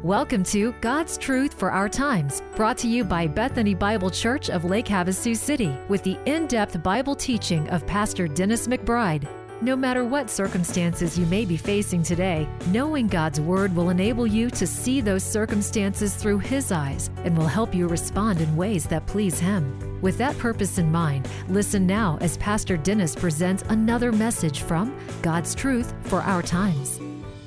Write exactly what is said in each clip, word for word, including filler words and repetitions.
Welcome to God's Truth for Our Times, brought to you by Bethany Bible Church of Lake Havasu City, with the in-depth Bible teaching of Pastor Dennis McBride. No matter what circumstances you may be facing today, knowing God's Word will enable you to see those circumstances through His eyes and will help you respond in ways that please Him. With that purpose in mind, listen now as Pastor Dennis presents another message from God's Truth for Our Times.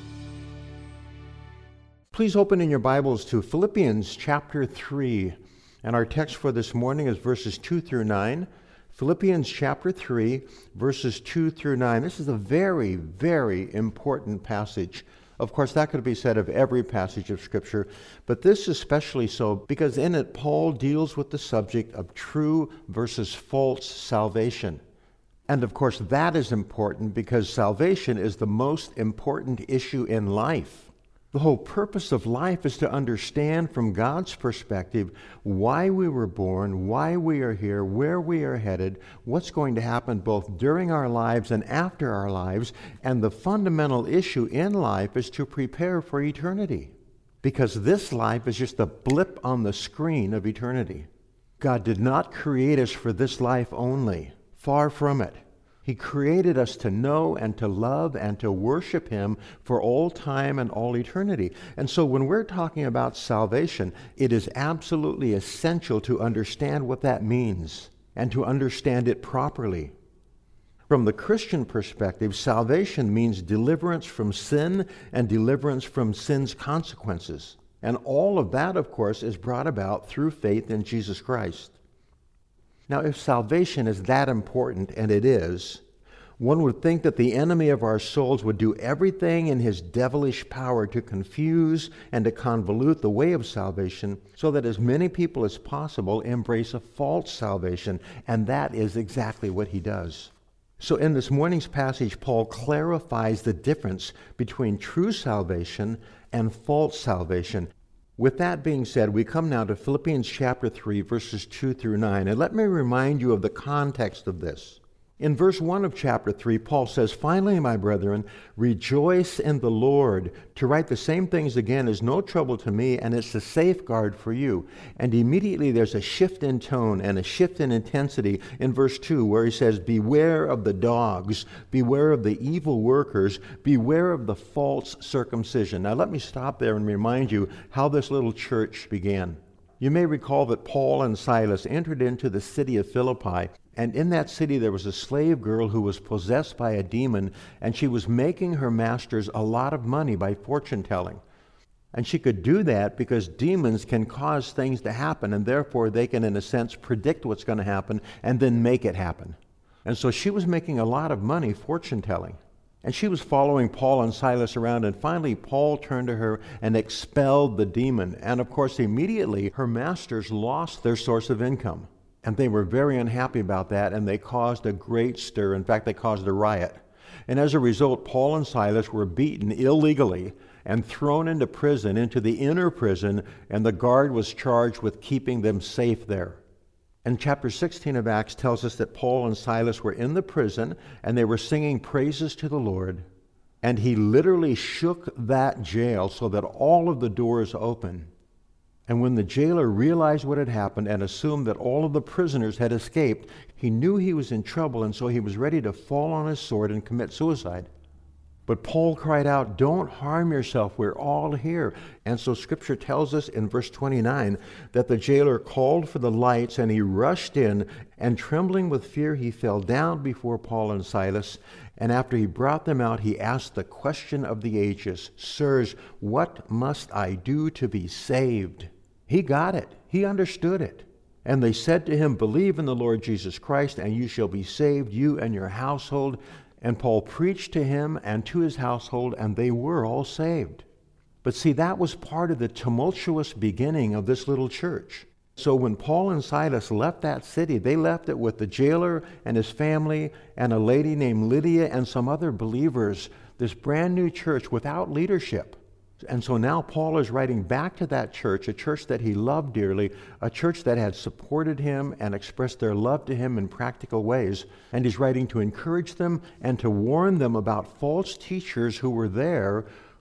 Please open in your Bibles to Philippians chapter three, and our text for this morning is verses two through nine. Philippians chapter three, verses two through nine. This is a very, very important passage. Of course, that could be said of every passage of Scripture, but this especially so because in it Paul deals with the subject of true versus false salvation. And of course, that is important because salvation is the most important issue in life. The whole purpose of life is to understand from God's perspective why we were born, why we are here, where we are headed, what's going to happen both during our lives and after our lives. And the fundamental issue in life is to prepare for eternity, because this life is just a blip on the screen of eternity. God did not create us for this life only. Far from it. He created us to know and to love and to worship Him for all time and all eternity. And so when we're talking about salvation, it is absolutely essential to understand what that means and to understand it properly. From the Christian perspective, salvation means deliverance from sin and deliverance from sin's consequences. And all of that, of course, is brought about through faith in Jesus Christ. Now, if salvation is that important, and it is, one would think that the enemy of our souls would do everything in his devilish power to confuse and to convolute the way of salvation so that as many people as possible embrace a false salvation, and that is exactly what he does. So in this morning's passage, Paul clarifies the difference between true salvation and false salvation. With that being said, we come now to Philippians chapter three, verses two through nine. And let me remind you of the context of this. In verse one of chapter three, Paul says, "Finally, my brethren, rejoice in the Lord." To write the same things again is no trouble to me, and it's a safeguard for you. And immediately there's a shift in tone and a shift in intensity in verse two, where he says, "Beware of the dogs, beware of the evil workers, beware of the false circumcision." Now let me stop there and remind you how this little church began. You may recall that Paul and Silas entered into the city of Philippi, and in that city there was a slave girl who was possessed by a demon, and she was making her masters a lot of money by fortune telling. And she could do that because demons can cause things to happen, and therefore they can, in a sense, predict what's going to happen and then make it happen. And so she was making a lot of money fortune telling. And she was following Paul and Silas around, and finally Paul turned to her and expelled the demon. And of course, immediately her masters lost their source of income. And they were very unhappy about that, and they caused a great stir. In fact, they caused a riot. And as a result, Paul and Silas were beaten illegally and thrown into prison, into the inner prison, and the guard was charged with keeping them safe there. And chapter sixteen of Acts tells us that Paul and Silas were in the prison, and they were singing praises to the Lord. And he literally shook that jail so that all of the doors opened. And when the jailer realized what had happened and assumed that all of the prisoners had escaped, he knew he was in trouble, and so he was ready to fall on his sword and commit suicide. But Paul cried out, "Don't harm yourself, we're all here." And so Scripture tells us in verse twenty-nine that the jailer called for the lights, and he rushed in, and trembling with fear he fell down before Paul and Silas. And after he brought them out, he asked the question of the ages, "Sirs, what must I do to be saved?" He got it. He understood it. And they said to him, "Believe in the Lord Jesus Christ, and you shall be saved, you and your household." And Paul preached to him and to his household, and they were all saved. But see, that was part of the tumultuous beginning of this little church. So when Paul and Silas left that city, they left it with the jailer and his family and a lady named Lydia and some other believers, this brand new church without leadership. And so now Paul is writing back to that church, a church that he loved dearly, a church that had supported him and expressed their love to him in practical ways. And he's writing to encourage them and to warn them about false teachers who were there,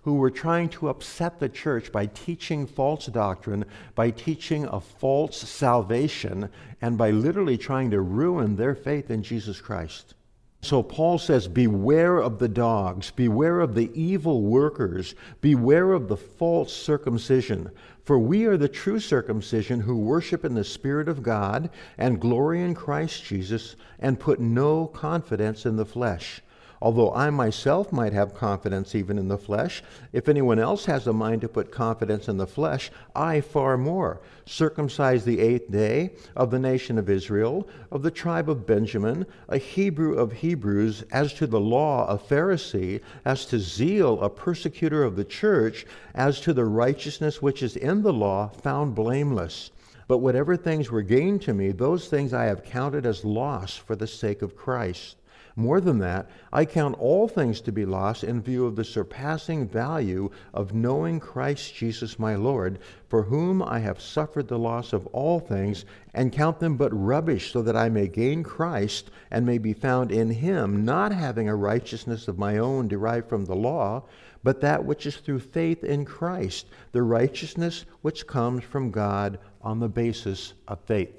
who were trying to upset the church by teaching false doctrine, by teaching a false salvation, and by literally trying to ruin their faith in Jesus Christ. So Paul says, beware of the dogs, beware of the evil workers, beware of the false circumcision. For we are the true circumcision who worship in the Spirit of God and glory in Christ Jesus and put no confidence in the flesh. Although I myself might have confidence even in the flesh, if anyone else has a mind to put confidence in the flesh, I far more. Circumcised the eighth day, of the nation of Israel, of the tribe of Benjamin, a Hebrew of Hebrews, as to the law a Pharisee, as to zeal a persecutor of the church, as to the righteousness which is in the law, found blameless. But whatever things were gained to me, those things I have counted as loss for the sake of Christ. More than that, I count all things to be lost in view of the surpassing value of knowing Christ Jesus my Lord, for whom I have suffered the loss of all things, and count them but rubbish, so that I may gain Christ, and may be found in him, not having a righteousness of my own derived from the law, but that which is through faith in Christ, the righteousness which comes from God on the basis of faith.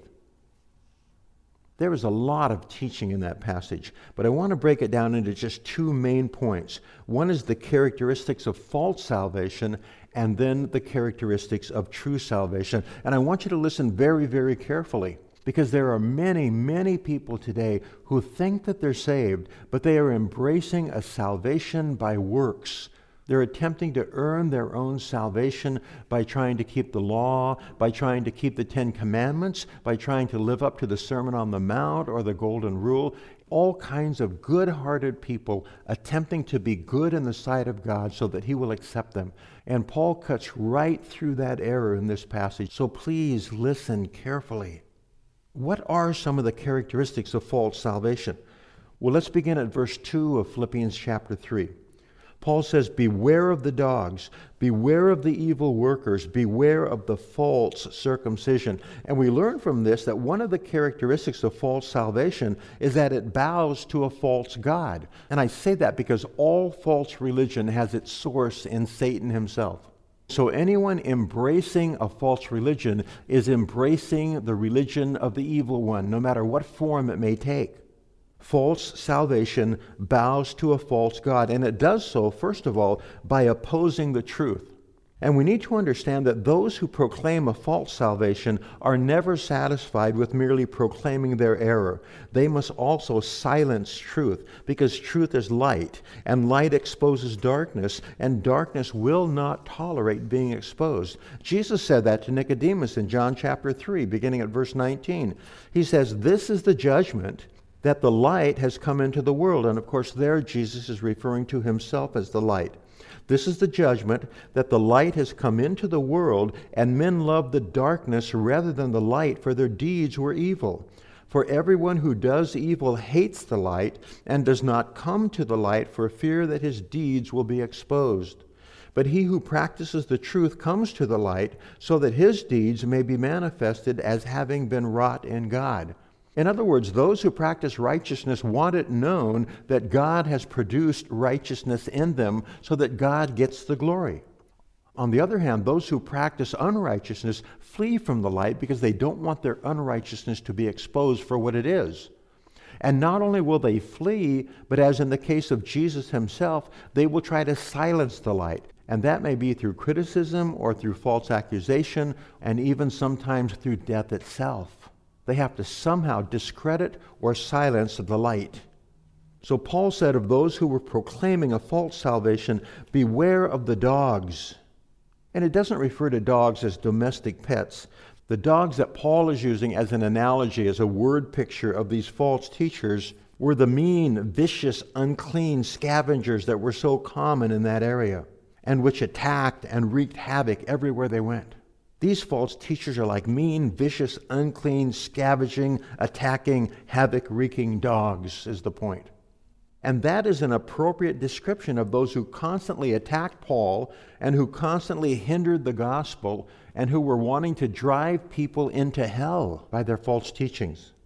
There is a lot of teaching in that passage, but I want to break it down into just two main points. One is the characteristics of false salvation, and then the characteristics of true salvation. And I want you to listen very, very carefully, because there are many, many people today who think that they're saved, but they are embracing a salvation by works. They're attempting to earn their own salvation by trying to keep the law, by trying to keep the Ten Commandments, by trying to live up to the Sermon on the Mount or the Golden Rule. All kinds of good-hearted people attempting to be good in the sight of God so that he will accept them. And Paul cuts right through that error in this passage. So please listen carefully. What are some of the characteristics of false salvation? Well, let's begin at verse two of Philippians chapter three. Paul says, beware of the dogs, beware of the evil workers, beware of the false circumcision. And we learn from this that one of the characteristics of false salvation is that it bows to a false god. And I say that because all false religion has its source in Satan himself. So anyone embracing a false religion is embracing the religion of the evil one, no matter what form it may take. False salvation bows to a false god, and it does so, first of all, by opposing the truth. And we need to understand that those who proclaim a false salvation are never satisfied with merely proclaiming their error. They must also silence truth, because truth is light, and light exposes darkness, and darkness will not tolerate being exposed. Jesus said that to Nicodemus in John chapter three, beginning at verse nineteen. He says, "This is the judgment, that the light has come into the world." And of course there Jesus is referring to himself as the light. "This is the judgment, that the light has come into the world, and men love the darkness rather than the light, for their deeds were evil. For everyone who does evil hates the light, and does not come to the light for fear that his deeds will be exposed. But he who practices the truth comes to the light, so that his deeds may be manifested as having been wrought in God." In other words, those who practice righteousness want it known that God has produced righteousness in them so that God gets the glory. On the other hand, those who practice unrighteousness flee from the light because they don't want their unrighteousness to be exposed for what it is. And not only will they flee, but as in the case of Jesus himself, they will try to silence the light. And that may be through criticism or through false accusation, and even sometimes through death itself. They have to somehow discredit or silence the light. So Paul said of those who were proclaiming a false salvation, beware of the dogs. And it doesn't refer to dogs as domestic pets. The dogs that Paul is using as an analogy, as a word picture of these false teachers, were the mean, vicious, unclean scavengers that were so common in that area, and which attacked and wreaked havoc everywhere they went. These false teachers are like mean, vicious, unclean, scavenging, attacking, havoc-wreaking dogs, is the point. And that is an appropriate description of those who constantly attacked Paul and who constantly hindered the gospel and who were wanting to drive people into hell by their false teachings.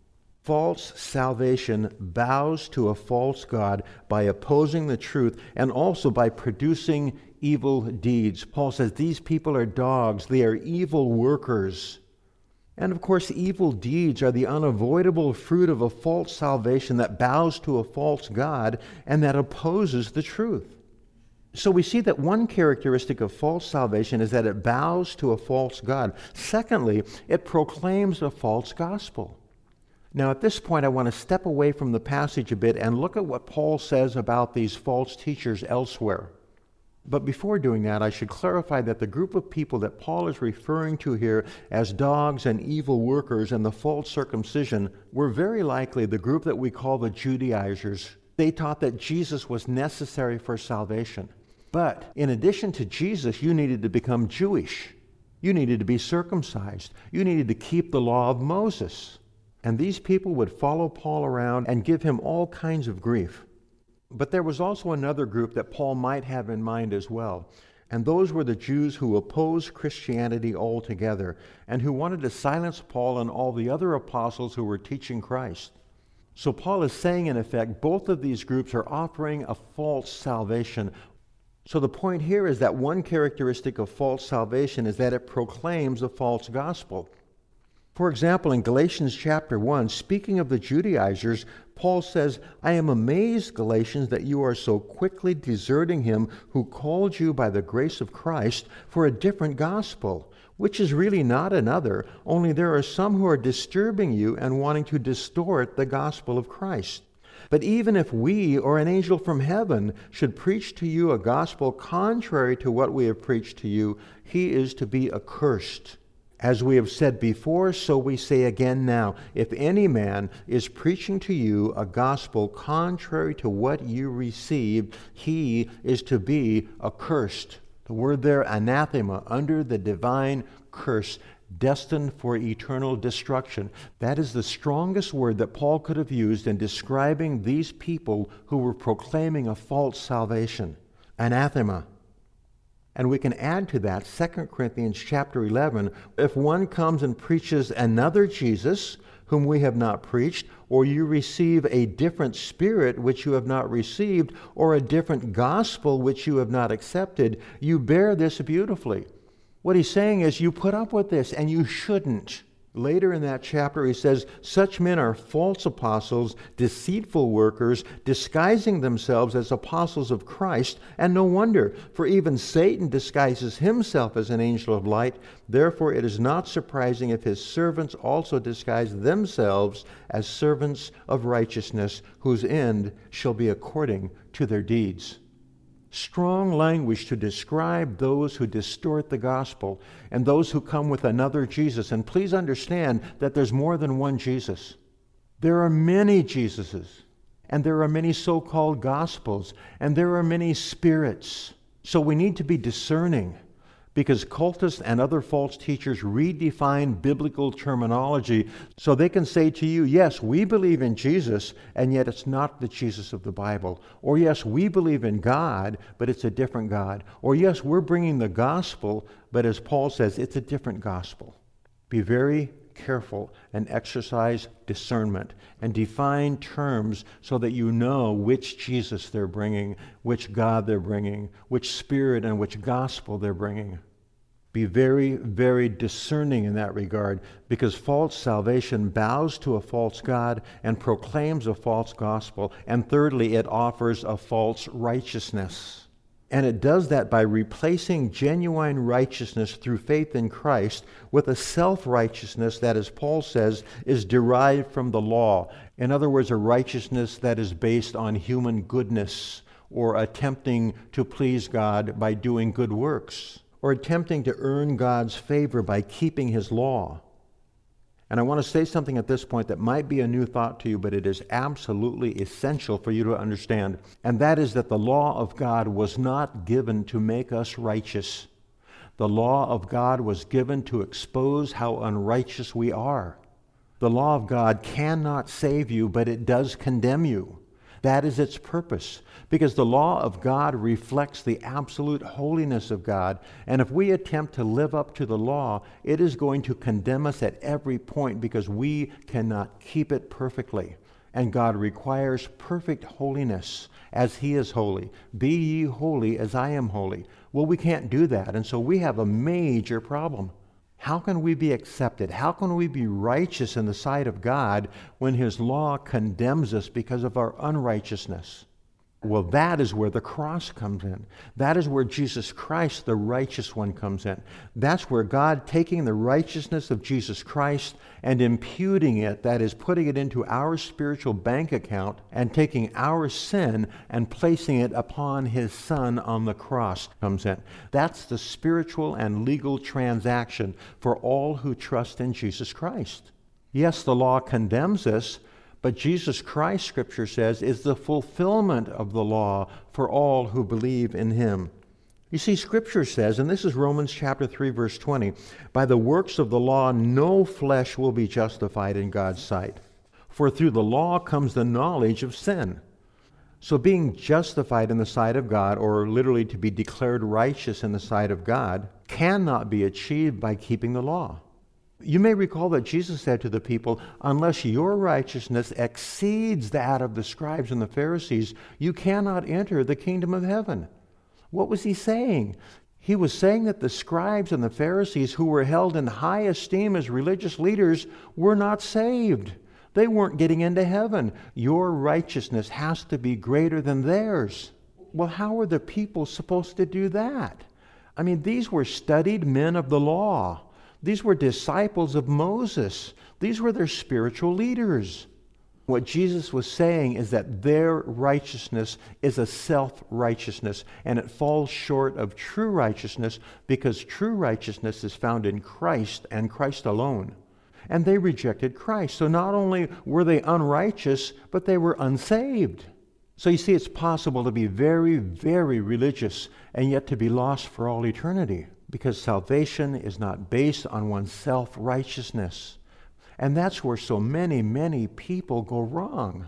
False salvation bows to a false god by opposing the truth and also by producing evil deeds. Paul says these people are dogs. They are evil workers. And of course, evil deeds are the unavoidable fruit of a false salvation that bows to a false god and that opposes the truth. So we see that one characteristic of false salvation is that it bows to a false god. Secondly, it proclaims a false gospel. Now, at this point, I want to step away from the passage a bit and look at what Paul says about these false teachers elsewhere. But before doing that, I should clarify that the group of people that Paul is referring to here as dogs and evil workers and the false circumcision were very likely the group that we call the Judaizers. They taught that Jesus was necessary for salvation. But in addition to Jesus, you needed to become Jewish. You needed to be circumcised. You needed to keep the law of Moses. And these people would follow Paul around and give him all kinds of grief. But there was also another group that Paul might have in mind as well. And those were the Jews who opposed Christianity altogether and who wanted to silence Paul and all the other apostles who were teaching Christ. So Paul is saying, in effect, both of these groups are offering a false salvation. So the point here is that one characteristic of false salvation is that it proclaims a false gospel. For example, in Galatians chapter one, speaking of the Judaizers, Paul says, I am amazed, Galatians, that you are so quickly deserting him who called you by the grace of Christ for a different gospel, which is really not another, only there are some who are disturbing you and wanting to distort the gospel of Christ. But even if we or an angel from heaven should preach to you a gospel contrary to what we have preached to you, he is to be accursed. As we have said before, so we say again now, if any man is preaching to you a gospel contrary to what you received, he is to be accursed. The word there, anathema, under the divine curse, destined for eternal destruction. That is the strongest word that Paul could have used in describing these people who were proclaiming a false salvation. Anathema. And we can add to that Second Corinthians chapter eleven, if one comes and preaches another Jesus whom we have not preached, or you receive a different spirit which you have not received, or a different gospel which you have not accepted, you bear this beautifully. What he's saying is you put up with this, and you shouldn't. Later in that chapter, he says, such men are false apostles, deceitful workers, disguising themselves as apostles of Christ, and no wonder, for even Satan disguises himself as an angel of light. Therefore, it is not surprising if his servants also disguise themselves as servants of righteousness, whose end shall be according to their deeds. Strong language to describe those who distort the gospel and those who come with another Jesus. And please understand that there's more than one Jesus. There are many Jesuses, and there are many so-called gospels, and there are many spirits. So we need to be discerning, because cultists and other false teachers redefine biblical terminology so they can say to you, yes, we believe in Jesus, and yet it's not the Jesus of the Bible. Or yes, we believe in God, but it's a different God. Or yes, we're bringing the gospel, but as Paul says, it's a different gospel. Be very careful and exercise discernment and define terms so that you know which Jesus they're bringing, which God they're bringing, which spirit and which gospel they're bringing. Be very, very discerning in that regard, because false salvation bows to a false God and proclaims a false gospel. And thirdly, it offers a false righteousness. And it does that by replacing genuine righteousness through faith in Christ with a self-righteousness that, as Paul says, is derived from the law. In other words, a righteousness that is based on human goodness or attempting to please God by doing good works or attempting to earn God's favor by keeping His law. And I want to say something at this point that might be a new thought to you, but it is absolutely essential for you to understand. And that is that the law of God was not given to make us righteous. The law of God was given to expose how unrighteous we are. The law of God cannot save you, but it does condemn you. That is its purpose, because the law of God reflects the absolute holiness of God, and if we attempt to live up to the law, it is going to condemn us at every point because we cannot keep it perfectly. And God requires perfect holiness as He is holy. Be ye holy as I am holy. Well, we can't do that, and so we have a major problem. How can we be accepted? How can we be righteous in the sight of God when His law condemns us because of our unrighteousness? Well, that is where the cross comes in. That is where Jesus Christ, the righteous one, comes in. That's where God, taking the righteousness of Jesus Christ and imputing it, that is, putting it into our spiritual bank account and taking our sin and placing it upon His Son on the cross, comes in. That's the spiritual and legal transaction for all who trust in Jesus Christ. Yes, the law condemns us, but Jesus Christ, Scripture says, is the fulfillment of the law for all who believe in Him. You see, Scripture says, and this is Romans chapter three, verse twenty, by the works of the law no flesh will be justified in God's sight. For through the law comes the knowledge of sin. So being justified in the sight of God, or literally to be declared righteous in the sight of God, cannot be achieved by keeping the law. You may recall that Jesus said to the people, unless your righteousness exceeds that of the scribes and the Pharisees, you cannot enter the kingdom of heaven. What was He saying? He was saying that the scribes and the Pharisees, who were held in high esteem as religious leaders, were not saved. They weren't getting into heaven. Your righteousness has to be greater than theirs. Well, how were the people supposed to do that? I mean, these were studied men of the law. These were disciples of Moses. These were their spiritual leaders. What Jesus was saying is that their righteousness is a self-righteousness, and it falls short of true righteousness because true righteousness is found in Christ and Christ alone. And they rejected Christ. So not only were they unrighteous, but they were unsaved. So you see, it's possible to be very, very religious and yet to be lost for all eternity, because salvation is not based on one's self-righteousness. And that's where so many, many people go wrong.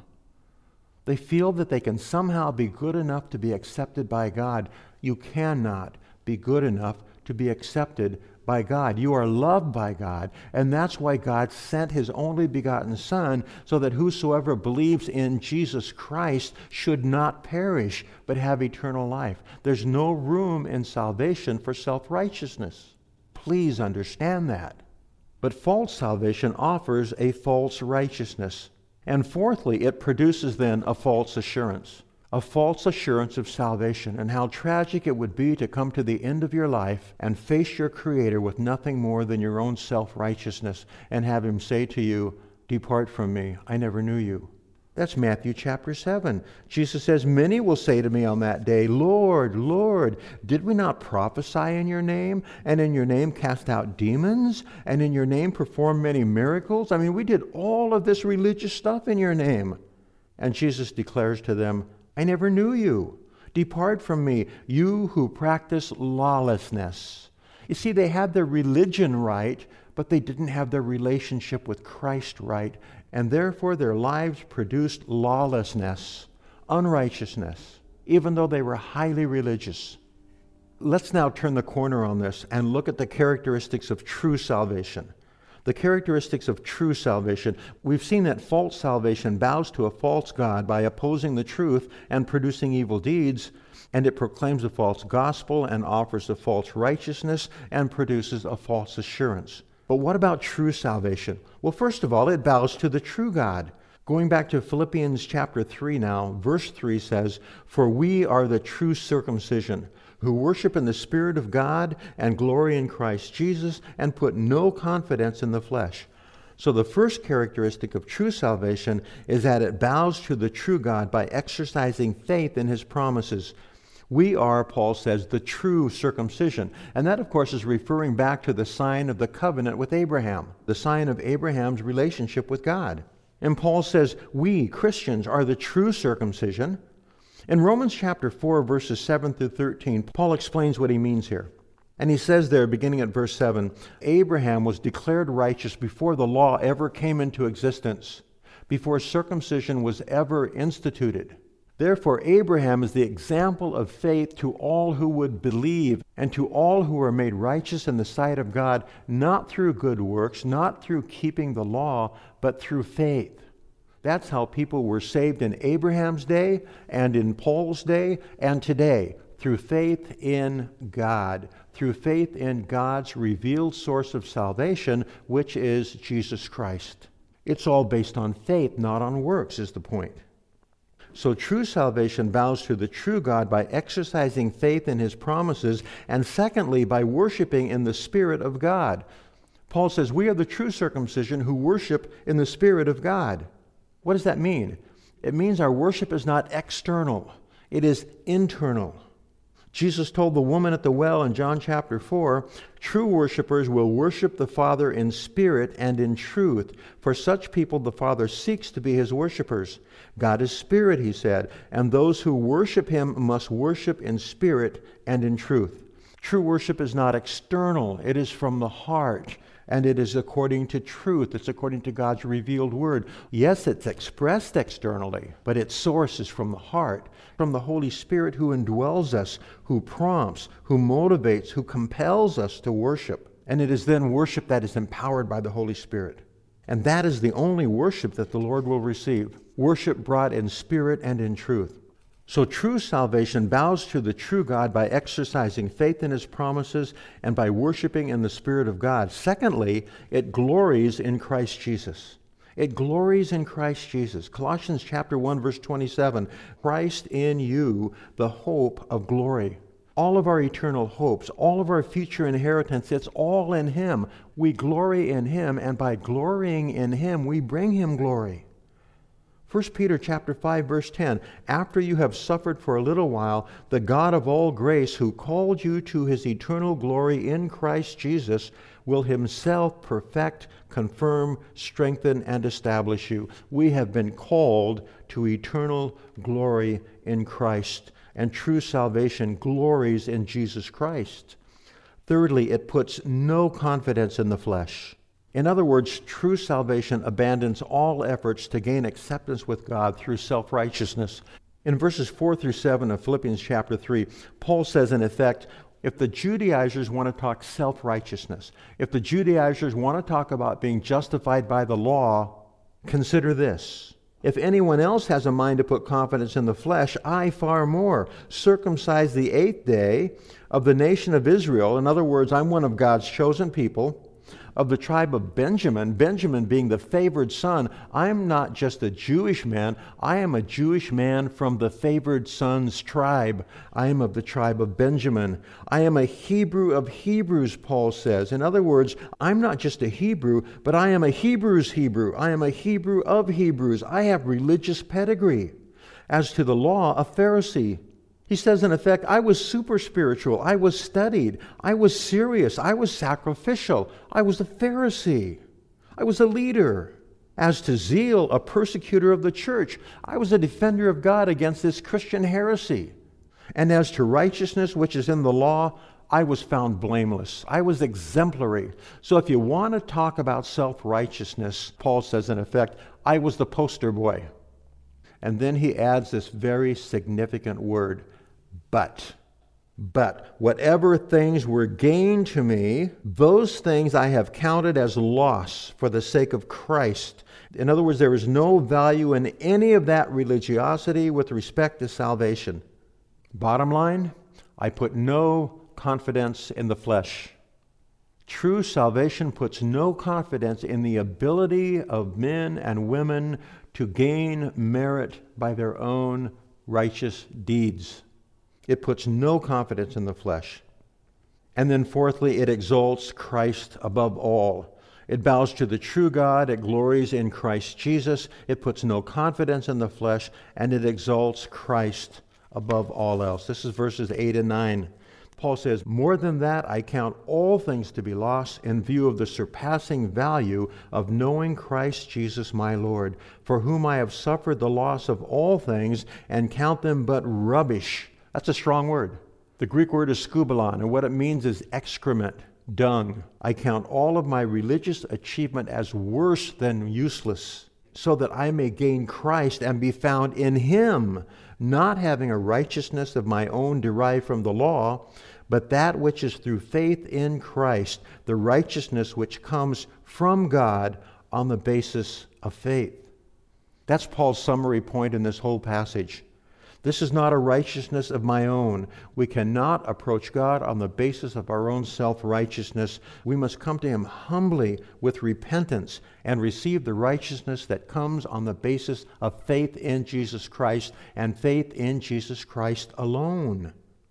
They feel that they can somehow be good enough to be accepted by God. You cannot be good enough to be accepted by God. You are loved by God, and that's why God sent His only begotten Son, so that whosoever believes in Jesus Christ should not perish, but have eternal life. There's no room in salvation for self-righteousness. Please understand that. But false salvation offers a false righteousness. And fourthly, it produces then a false assurance. A false assurance of salvation, and how tragic it would be to come to the end of your life and face your Creator with nothing more than your own self-righteousness and have Him say to you, "Depart from me, I never knew you." That's Matthew chapter seven. Jesus says, "Many will say to me on that day, Lord, Lord, did we not prophesy in your name, and in your name cast out demons, and in your name perform many miracles? I mean, we did all of this religious stuff in your name." And Jesus declares to them, "I never knew you. Depart from me, you who practice lawlessness." You see, they had their religion right, but they didn't have their relationship with Christ right, and therefore their lives produced lawlessness, unrighteousness, even though they were highly religious. Let's now turn the corner on this and look at the characteristics of true salvation. The characteristics of true salvation. We've seen that false salvation bows to a false god by opposing the truth and producing evil deeds, and it proclaims a false gospel and offers a false righteousness and produces a false assurance. But what about true salvation? Well, first of all, it bows to the true God. Going back to Philippians chapter three now, verse three says, "For we are the true circumcision, who worship in the Spirit of God and glory in Christ Jesus and put no confidence in the flesh." So the first characteristic of true salvation is that it bows to the true God by exercising faith in His promises. We are, Paul says, the true circumcision. And that, of course, is referring back to the sign of the covenant with Abraham, the sign of Abraham's relationship with God. And Paul says, we, Christians, are the true circumcision. In Romans chapter four, verses seven through thirteen, Paul explains what he means here. And he says there, beginning at verse seven, Abraham was declared righteous before the law ever came into existence, before circumcision was ever instituted. Therefore, Abraham is the example of faith to all who would believe and to all who are made righteous in the sight of God, not through good works, not through keeping the law, but through faith. That's how people were saved in Abraham's day and in Paul's day and today, through faith in God, through faith in God's revealed source of salvation, which is Jesus Christ. It's all based on faith, not on works, is the point. So true salvation bows to the true God by exercising faith in his promises, and secondly, by worshiping in the Spirit of God. Paul says, we are the true circumcision who worship in the Spirit of God. What does that mean? It means our worship is not external. It is internal. Jesus told the woman at the well in John chapter four, true worshipers will worship the Father in spirit and in truth. For such people the Father seeks to be his worshipers. God is spirit, he said, and those who worship him must worship in spirit and in truth. True worship is not external. It is from the heart, and it is according to truth. It's according to God's revealed word. Yes, it's expressed externally, but its source is from the heart, from the Holy Spirit who indwells us, who prompts, who motivates, who compels us to worship. And it is then worship that is empowered by the Holy Spirit. And that is the only worship that the Lord will receive. Worship brought in spirit and in truth. So true salvation bows to the true God by exercising faith in his promises and by worshiping in the Spirit of God. Secondly, it glories in Christ Jesus. It glories in Christ Jesus. Colossians chapter one, verse twenty-seven, Christ in you, the hope of glory. All of our eternal hopes, all of our future inheritance, it's all in him. We glory in him, and by glorying in him, we bring him glory. First Peter chapter five, verse ten, after you have suffered for a little while, the God of all grace, who called you to his eternal glory in Christ Jesus, will himself perfect, confirm, strengthen, and establish you. We have been called to eternal glory in Christ, and true salvation glories in Jesus Christ. Thirdly, it puts no confidence in the flesh. In other words, true salvation abandons all efforts to gain acceptance with God through self-righteousness. In verses four through seven of Philippians chapter three, Paul says, in effect, if the Judaizers want to talk self-righteousness, if the Judaizers want to talk about being justified by the law, consider this. If anyone else has a mind to put confidence in the flesh, I far more. Circumcised the eighth day of the nation of Israel. In other words, I'm one of God's chosen people. Of the tribe of Benjamin, Benjamin being the favored son, I am not just a Jewish man, I am a Jewish man from the favored son's tribe. I am of the tribe of Benjamin. I am a Hebrew of Hebrews, Paul says. In other words, I'm not just a Hebrew, but I am a Hebrew's Hebrew. I am a Hebrew of Hebrews. I have religious pedigree. As to the law, a Pharisee. He says, in effect, I was super spiritual. I was studied. I was serious. I was sacrificial. I was a Pharisee. I was a leader. As to zeal, a persecutor of the church. I was a defender of God against this Christian heresy. And as to righteousness, which is in the law, I was found blameless. I was exemplary. So if you want to talk about self-righteousness, Paul says, in effect, I was the poster boy. And then he adds this very significant word, but. But whatever things were gained to me, those things I have counted as loss for the sake of Christ. In other words, there is no value in any of that religiosity with respect to salvation. Bottom line, I put no confidence in the flesh. True salvation puts no confidence in the ability of men and women to gain merit by their own righteous deeds. It puts no confidence in the flesh. And then fourthly, it exalts Christ above all. It bows to the true God. It glories in Christ Jesus. It puts no confidence in the flesh, and it exalts Christ above all else. This is verses eight and nine. Paul says, more than that, I count all things to be lost in view of the surpassing value of knowing Christ Jesus my Lord, for whom I have suffered the loss of all things and count them but rubbish. That's a strong word. The Greek word is skubalon, and what it means is excrement, dung. I count all of my religious achievement as worse than useless. so that I may gain Christ and be found in him, not having a righteousness of my own derived from the law, but that which is through faith in Christ, the righteousness which comes from God on the basis of faith. That's Paul's summary point in this whole passage. This is not a righteousness of my own. We cannot approach God on the basis of our own self-righteousness. We must come to him humbly with repentance and receive the righteousness that comes on the basis of faith in Jesus Christ and faith in Jesus Christ alone.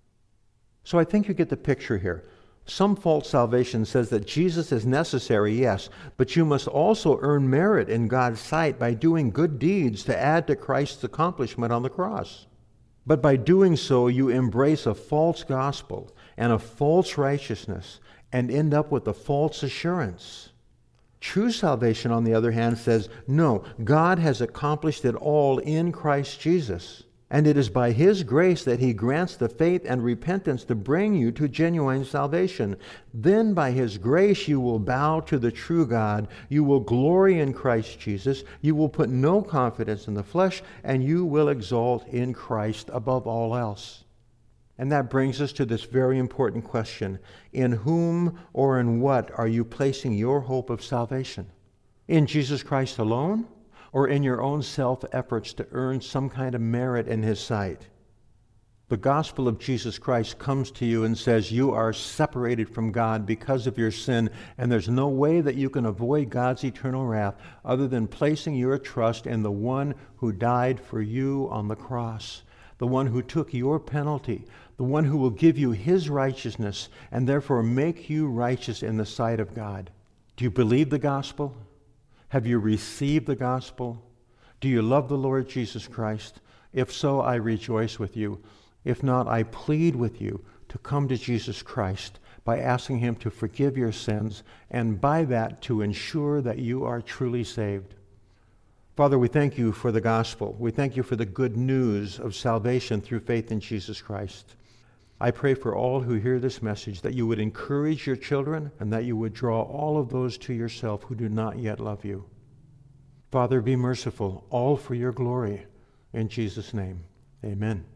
So I think you get the picture here. Some false salvation says that Jesus is necessary, yes, but you must also earn merit in God's sight by doing good deeds to add to Christ's accomplishment on the cross. But by doing so, you embrace a false gospel and a false righteousness and end up with a false assurance. True salvation, on the other hand, says, no, God has accomplished it all in Christ Jesus. And it is by his grace that he grants the faith and repentance to bring you to genuine salvation. Then by his grace you will bow to the true God. You will glory in Christ Jesus. You will put no confidence in the flesh, and you will exalt in Christ above all else. And that brings us to this very important question. In whom or in what are you placing your hope of salvation? In Jesus Christ alone? Or in your own self-efforts to earn some kind of merit in his sight? The gospel of Jesus Christ comes to you and says you are separated from God because of your sin, and there's no way that you can avoid God's eternal wrath other than placing your trust in the one who died for you on the cross, the one who took your penalty, the one who will give you his righteousness and therefore make you righteous in the sight of God. Do you believe the gospel? Have you received the gospel? Do you love the Lord Jesus Christ? If so, I rejoice with you. If not, I plead with you to come to Jesus Christ by asking him to forgive your sins and by that to ensure that you are truly saved. Father, we thank you for the gospel. We thank you for the good news of salvation through faith in Jesus Christ. I pray for all who hear this message that you would encourage your children and that you would draw all of those to yourself who do not yet love you. Father, be merciful, all for your glory. In Jesus' name, amen.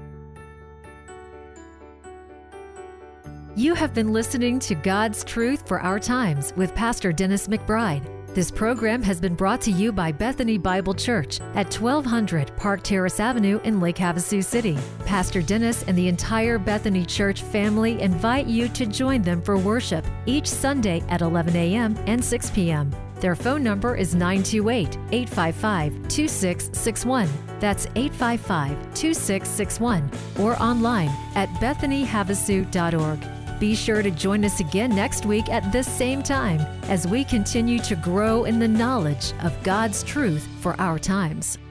You have been listening to God's Truth for Our Times with Pastor Dennis McBride. This program has been brought to you by Bethany Bible Church at twelve hundred Park Terrace Avenue in Lake Havasu City. Pastor Dennis and the entire Bethany Church family invite you to join them for worship each Sunday at eleven a.m. and six p.m. Their phone number is nine two eight, eight five five, two six six one. That's eight five five, two six six one, or online at bethany havasu dot org. Be sure to join us again next week at this same time as we continue to grow in the knowledge of God's truth for our times.